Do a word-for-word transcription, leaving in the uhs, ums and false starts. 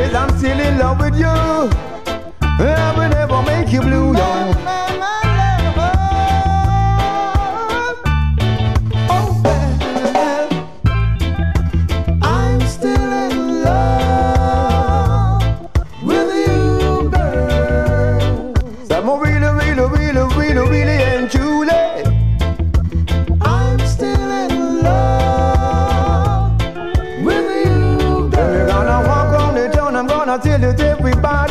Yes, I'm still in love with you. I will never make you blue, yo. Oh, well, I'm still in love with you, girl. Some really, really, really, really, really and truly. I'm still in love with you, girl. We're gonna walk on the town, I'm gonna tell it everybody.